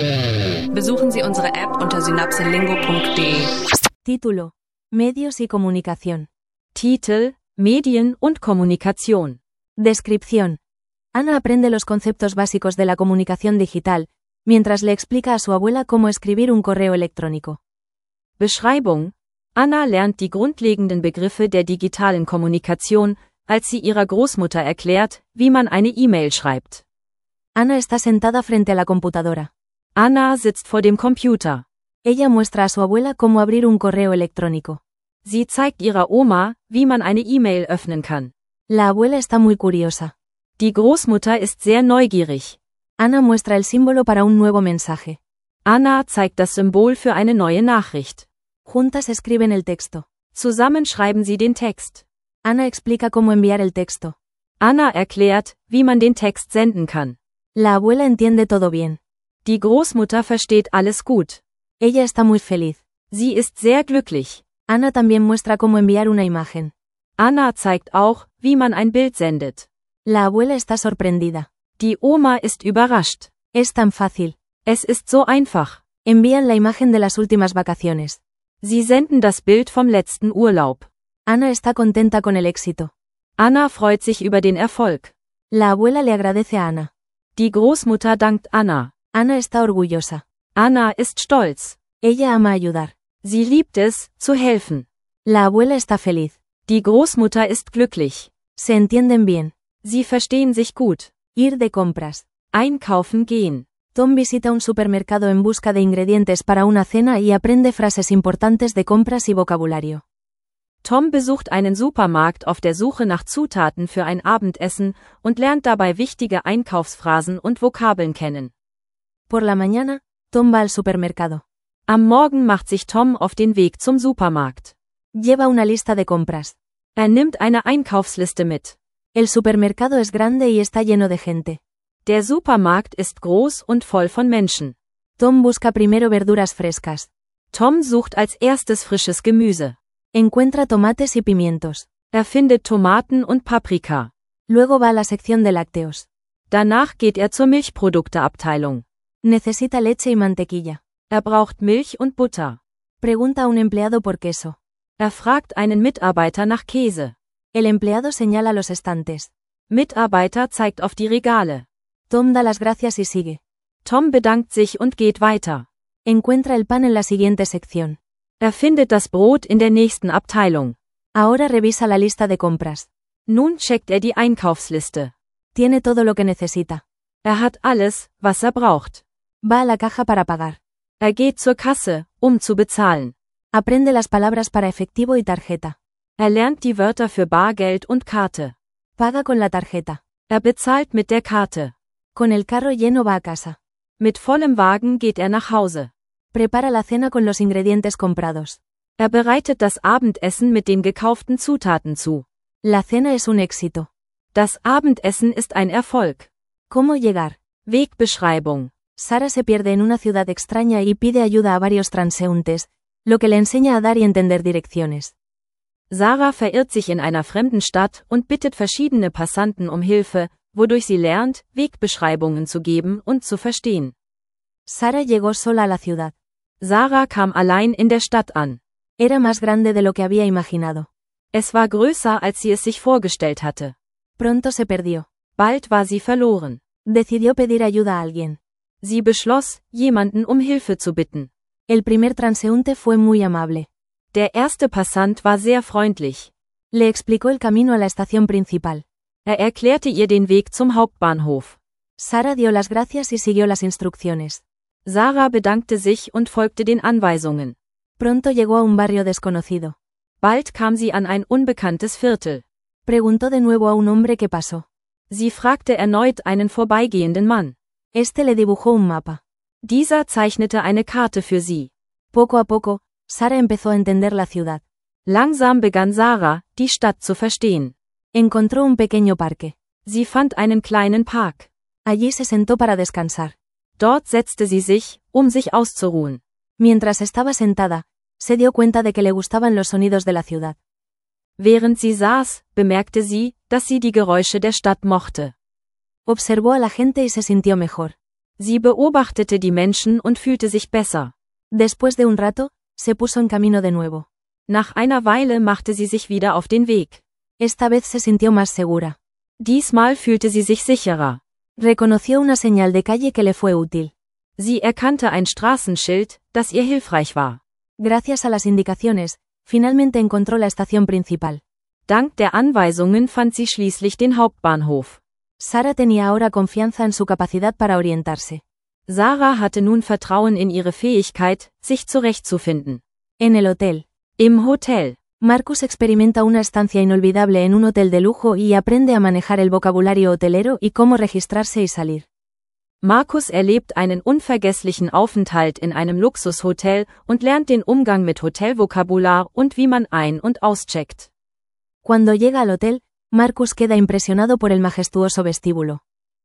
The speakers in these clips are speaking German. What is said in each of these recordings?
Besuchen Sie unsere App unter synapselingo.de. Título: Medios y comunicación. Titel: Medien und Kommunikation. Descripción: Ana aprende los conceptos básicos de la comunicación digital, mientras le explica a su abuela cómo escribir un correo electrónico. Beschreibung: Anna lernt die grundlegenden Begriffe der digitalen Kommunikation, als sie ihrer Großmutter erklärt, wie man eine E-Mail schreibt. Ana está sentada frente a la computadora. Anna sitzt vor dem Computer. Ella muestra a su abuela cómo abrir un correo electrónico. Sie zeigt ihrer Oma, wie man eine E-Mail öffnen kann. La abuela está muy curiosa. Die Großmutter ist sehr neugierig. Ana muestra el símbolo para un nuevo mensaje. Anna zeigt das Symbol für eine neue Nachricht. Juntas escriben el texto. Zusammen schreiben sie den Text. Ana explica cómo enviar el texto. Anna erklärt, wie man den Text senden kann. La abuela entiende todo bien. Die Großmutter versteht alles gut. Ella está muy feliz. Sie ist sehr glücklich. Ana también muestra cómo enviar una imagen. Anna zeigt auch, wie man ein Bild sendet. La abuela está sorprendida. Die Oma ist überrascht. Es tan fácil. Es ist so einfach. Envían la imagen de las últimas vacaciones. Sie senden das Bild vom letzten Urlaub. Ana está contenta con el éxito. Anna freut sich über den Erfolg. La abuela le agradece a Ana. Die Großmutter dankt Anna. Ana está orgullosa. Anna ist stolz. Ella ama ayudar. Sie liebt es, zu helfen. La abuela está feliz. Die Großmutter ist glücklich. Se entienden bien. Sie verstehen sich gut. Ir de compras. Einkaufen gehen. Tom visita un supermercado en busca de ingredientes para una cena y aprende frases importantes de compras y vocabulario. Tom besucht einen Supermarkt auf der Suche nach Zutaten für ein Abendessen und lernt dabei wichtige Einkaufsphrasen und Vokabeln kennen. Por la mañana, Tom va al supermercado. Am Morgen macht sich Tom auf den Weg zum Supermarkt. Lleva una lista de compras. Nimmt eine Einkaufsliste mit. El supermercado es grande y está lleno de gente. Der Supermarkt ist groß und voll von Menschen. Tom busca primero verduras frescas. Tom sucht als erstes frisches Gemüse. Encuentra tomates y pimientos. Findet Tomaten und Paprika. Luego va a la sección de lácteos. Danach geht zur Milchprodukteabteilung. Necesita leche y mantequilla. Braucht Milch und Butter. Pregunta a un empleado por queso. Fragt einen Mitarbeiter nach Käse. El empleado señala los estantes. Mitarbeiter zeigt auf die Regale. Tom da las gracias y sigue. Tom bedankt sich und geht weiter. Encuentra el pan en la siguiente sección. Findet das Brot in der nächsten Abteilung. Ahora revisa la lista de compras. Nun checkt die Einkaufsliste. Tiene todo lo que necesita. Hat alles, was braucht. Va a la caja para pagar. Geht zur Kasse, zu bezahlen. Aprende las palabras para efectivo y tarjeta. Lernt die Wörter für Bargeld und Karte. Paga con la tarjeta. Bezahlt mit der Karte. Con el carro lleno va a casa. Mit vollem Wagen geht nach Hause. Prepara la cena con los ingredientes comprados. Bereitet das Abendessen mit den gekauften Zutaten zu. La cena es un éxito. Das Abendessen ist ein Erfolg. ¿Cómo llegar? Wegbeschreibung. Sara se pierde en una ciudad extraña y pide ayuda a varios transeúntes, lo que le enseña a dar y entender direcciones. Sarah verirrt sich in einer fremden Stadt und bittet verschiedene Passanten um Hilfe, wodurch sie lernt, Wegbeschreibungen zu geben und zu verstehen. Sara llegó sola a la ciudad. Sarah kam allein in der Stadt an. Era más grande de lo que había imaginado. Es war größer, als sie es sich vorgestellt hatte. Pronto se perdió. Bald war sie verloren. Decidió pedir ayuda a alguien. Sie beschloss, jemanden um Hilfe zu bitten. El primer transeúnte fue muy amable. Der erste Passant war sehr freundlich. Le explicó el camino a la estación principal. Erklärte ihr den Weg zum Hauptbahnhof. Sara dio las gracias y siguió las instrucciones. Sarah bedankte sich und folgte den Anweisungen. Pronto llegó a un barrio desconocido. Bald kam sie an ein unbekanntes Viertel. Preguntó de nuevo a un hombre que pasó. Sie fragte erneut einen vorbeigehenden Mann. Este le dibujó un mapa. Dieser zeichnete eine Karte für sie. Poco a poco, Sara empezó a entender la ciudad. Langsam begann Sarah, die Stadt zu verstehen. Encontró un pequeño parque. Sie fand einen kleinen Park. Allí se sentó para descansar. Dort setzte sie sich, sich auszuruhen. Mientras estaba sentada, se dio cuenta de que le gustaban los sonidos de la ciudad. Während sie saß, bemerkte sie, dass sie die Geräusche der Stadt mochte. Observó a la gente y se sintió mejor. Sie beobachtete die Menschen und fühlte sich besser. Después de un rato, se puso en camino de nuevo. Nach einer Weile machte sie sich wieder auf den Weg. Esta vez se sintió más segura. Diesmal fühlte sie sich sicherer. Reconoció una señal de calle que le fue útil. Sie erkannte ein Straßenschild, das ihr hilfreich war. Gracias a las indicaciones, finalmente encontró la estación principal. Dank der Anweisungen fand sie schließlich den Hauptbahnhof. Sara tenía ahora confianza en su capacidad para orientarse. Sarah hatte nun Vertrauen in ihre Fähigkeit, sich zurechtzufinden. En el hotel. Im Hotel. Marcus experimenta una estancia inolvidable en un hotel de lujo y aprende a manejar el vocabulario hotelero y cómo registrarse y salir. Marcus erlebt einen unvergesslichen Aufenthalt in einem Luxushotel und lernt den Umgang mit Hotelvokabular und wie man ein- und auscheckt. Cuando llega al hotel, Marcus queda impresionado por el majestuoso vestíbulo.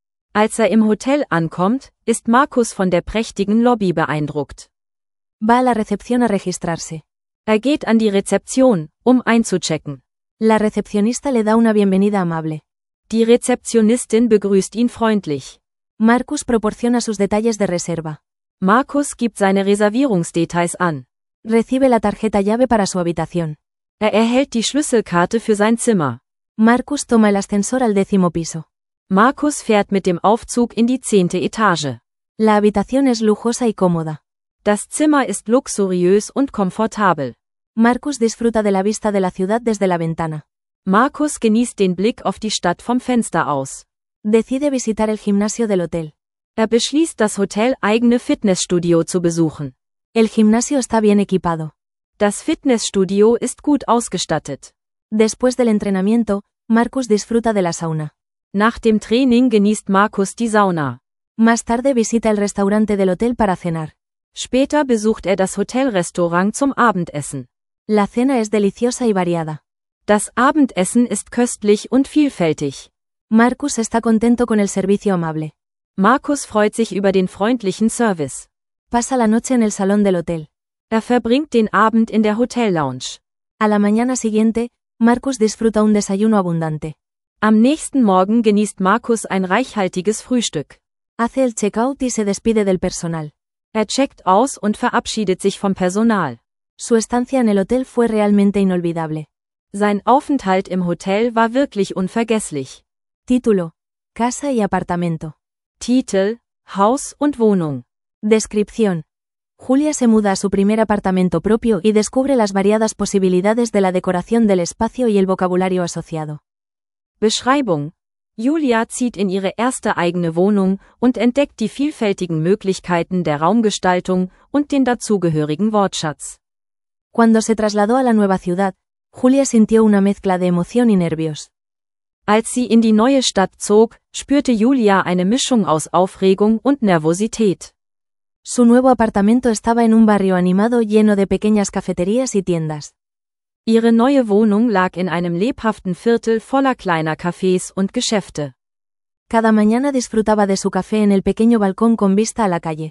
Als im Hotel ankommt, ist Marcus von der prächtigen Lobby beeindruckt. Va a la recepción a registrarse. Geht an die Rezeption, einzuchecken. La recepcionista le da una bienvenida amable. Die Rezeptionistin begrüßt ihn freundlich. Marcus proporciona sus detalles de reserva. Marcus gibt seine Reservierungsdetails an. Recibe la tarjeta llave para su habitación. Erhält die Schlüsselkarte für sein Zimmer. Marcus toma el ascensor al 10º piso. Marcus fährt mit dem Aufzug in die 10. Etage. La habitación es lujosa y cómoda. Das Zimmer ist luxuriös und komfortabel. Marcus disfruta de la vista de la ciudad desde la ventana. Marcus genießt den Blick auf die Stadt vom Fenster aus. Decide visitar el gimnasio del hotel. Beschließt, das Hotel-eigene Fitnessstudio zu besuchen. El gimnasio está bien equipado. Das Fitnessstudio ist gut ausgestattet. Después del entrenamiento, Marcus disfruta de la sauna. Nach dem Training genießt Marcus die Sauna. Más tarde visita el restaurante del hotel para cenar. Später besucht das Hotelrestaurant zum Abendessen. La cena es deliciosa y variada. Das Abendessen ist köstlich und vielfältig. Marcus está contento con el servicio amable. Marcus freut sich über den freundlichen Service. Pasa la noche en el salón del hotel. Verbringt den Abend in der Hotellounge. A la mañana siguiente, Marcus disfruta un desayuno abundante. Am nächsten Morgen genießt Marcus ein reichhaltiges Frühstück. Hace el checkout y se despide del personal. Checkt aus und verabschiedet sich vom Personal. Su estancia en el hotel fue realmente inolvidable. Sein Aufenthalt im Hotel war wirklich unvergesslich. Título: Casa y apartamento. Titel: Haus und Wohnung. Descripción: Julia se muda a su primer apartamento propio y descubre las variadas posibilidades de la decoración del espacio y el vocabulario asociado. Beschreibung: Julia zieht in ihre erste eigene Wohnung und entdeckt die vielfältigen Möglichkeiten der Raumgestaltung und den dazugehörigen Wortschatz. Cuando se trasladó a la nueva ciudad, Julia sintió una mezcla de emoción y nervios. Als sie in die neue Stadt zog, spürte Julia eine Mischung aus Aufregung und Nervosität. Su nuevo apartamento estaba en un barrio animado lleno de pequeñas cafeterías y tiendas. Ihre neue Wohnung lag in einem lebhaften Viertel voller kleiner Cafés und Geschäfte. Cada mañana disfrutaba de su café en el pequeño balcón con vista a la calle.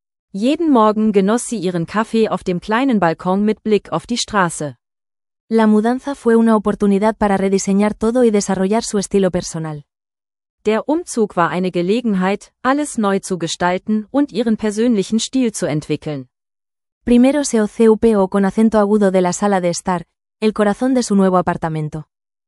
Jeden Morgen genoss sie ihren Kaffee auf dem kleinen Balkon mit Blick auf die Straße. La mudanza fue una oportunidad para rediseñar todo y desarrollar su estilo personal. Der Umzug war eine Gelegenheit, alles neu zu gestalten und ihren persönlichen Stil zu entwickeln. Primero se ocupo con acento agudo de la sala de estar, el corazón de su nuevo apartamento.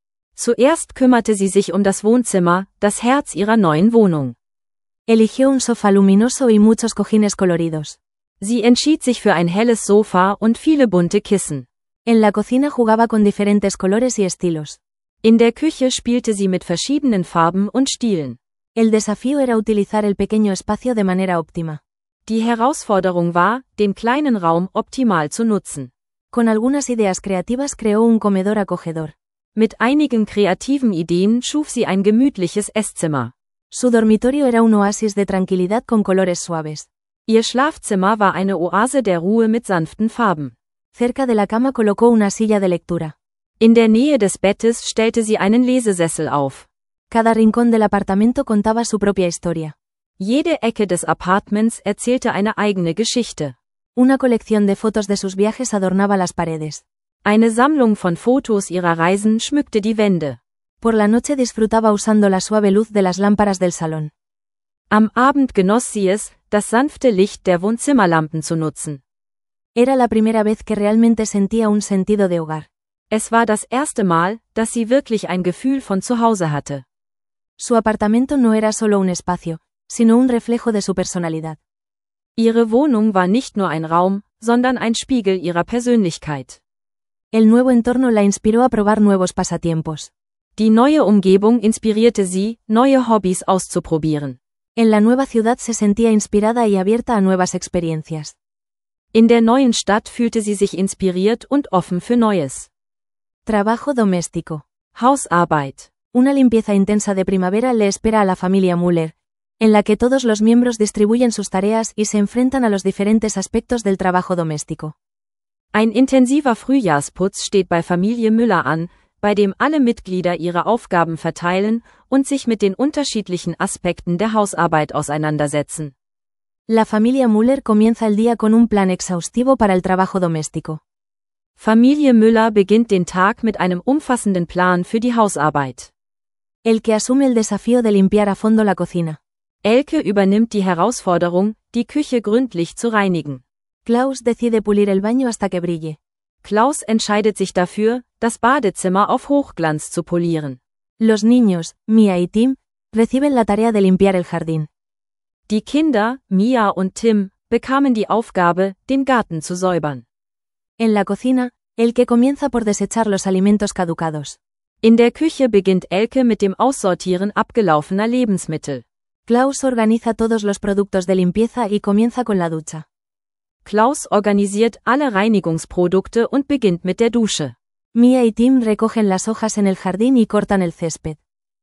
Zuerst kümmerte sie sich um das Wohnzimmer, das Herz ihrer neuen Wohnung. Eligió un sofá luminoso y muchos cojines coloridos. Sie entschied sich für ein helles Sofa und viele bunte Kissen. En la cocina jugaba con diferentes colores y estilos. In der Küche spielte sie mit verschiedenen Farben und Stilen. El desafío era utilizar el pequeño espacio de manera óptima. Die Herausforderung war, den kleinen Raum optimal zu nutzen. Con algunas ideas creativas creó un comedor acogedor. Mit einigen kreativen Ideen schuf sie ein gemütliches Esszimmer. Su dormitorio era un oasis de tranquilidad con colores suaves. Ihr Schlafzimmer war eine Oase der Ruhe mit sanften Farben. Cerca de la cama colocó una silla de lectura. In der Nähe des Bettes stellte sie einen Lesesessel auf. Cada rincón del apartamento contaba su propia historia. Jede Ecke des Apartments erzählte eine eigene Geschichte. Una colección de fotos de sus viajes adornaba las paredes. Eine Sammlung von Fotos ihrer Reisen schmückte die Wände. Por la noche disfrutaba usando la suave luz de las lámparas del salón. Am Abend genoss sie es, das sanfte Licht der Wohnzimmerlampen zu nutzen. Era la primera vez que realmente sentía un sentido de hogar. Es war das erste Mal, dass sie wirklich ein Gefühl von Zuhause hatte. Su apartamento no era solo un espacio, sino un reflejo de su personalidad. Ihre Wohnung war nicht nur ein Raum, sondern ein Spiegel ihrer Persönlichkeit. El nuevo entorno la inspiró a probar nuevos pasatiempos. Die neue Umgebung inspirierte sie, neue Hobbys auszuprobieren. En la nueva ciudad se sentía inspirada y abierta a nuevas experiencias. In der neuen Stadt fühlte sie sich inspiriert und offen für Neues. Trabajo doméstico. Hausarbeit. Una limpieza intensa de primavera le espera a la familia Müller, en la que todos los miembros distribuyen sus tareas y se enfrentan a los diferentes aspectos del trabajo doméstico. Ein intensiver Frühjahrsputz steht bei Familie Müller an, bei dem alle Mitglieder ihre Aufgaben verteilen und sich mit den unterschiedlichen Aspekten der Hausarbeit auseinandersetzen. La familia Müller comienza el día con un plan exhaustivo para el trabajo doméstico. Familie Müller beginnt den Tag mit einem umfassenden Plan für die Hausarbeit. Elke asume el desafío de limpiar a fondo la cocina. Elke übernimmt die Herausforderung, die Küche gründlich zu reinigen. Klaus decide pulir el baño hasta que brille. Klaus entscheidet sich dafür, das Badezimmer auf Hochglanz zu polieren. Los niños, Mia y Tim, reciben la tarea de limpiar el jardín. Die Kinder, Mia und Tim, bekamen die Aufgabe, den Garten zu säubern. En la cocina, Elke comienza por desechar los alimentos caducados. In der Küche beginnt Elke mit dem Aussortieren abgelaufener Lebensmittel. Klaus organiza todos los productos de limpieza y comienza con la ducha. Klaus organisiert alle Reinigungsprodukte und beginnt mit der Dusche. Mia y Tim recogen las hojas en el jardín y cortan el césped.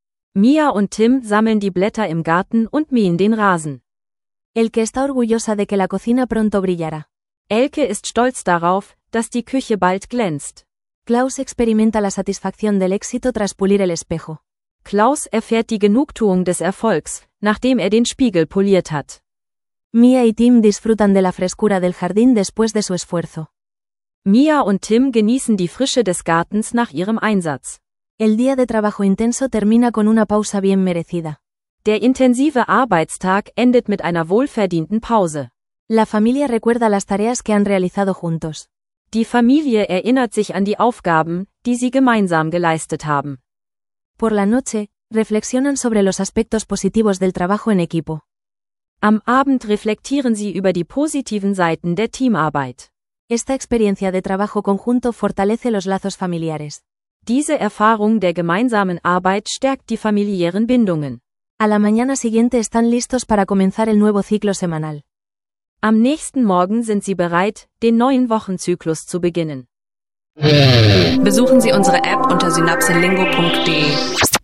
Mia und Tim sammeln die Blätter im Garten und mähen den Rasen. Elke está orgullosa de que la cocina pronto brillará. Elke ist stolz darauf, dass die Küche bald glänzt. Klaus experimenta la satisfacción del éxito tras pulir el espejo. Klaus erfährt die Genugtuung des Erfolgs, nachdem er den Spiegel poliert hat. Mia y Tim disfrutan de la frescura del jardín después de su esfuerzo. Mia und Tim genießen die Frische des Gartens nach ihrem Einsatz. El día de trabajo intenso termina con una pausa bien merecida. Der intensive Arbeitstag endet mit einer wohlverdienten Pause. La familia recuerda las tareas que han realizado juntos. Die Familie erinnert sich an die Aufgaben, die sie gemeinsam geleistet haben. Por la noche, reflexionan sobre los aspectos positivos del trabajo en equipo. Am Abend reflektieren sie über die positiven Seiten der Teamarbeit. Esta experiencia de trabajo conjunto fortalece los lazos familiares. Diese Erfahrung der gemeinsamen Arbeit stärkt die familiären Bindungen. A la mañana siguiente están listos para comenzar el nuevo ciclo semanal. Am nächsten Morgen sind sie bereit, den neuen Wochenzyklus zu beginnen. Besuchen Sie unsere App unter synapselingo.de.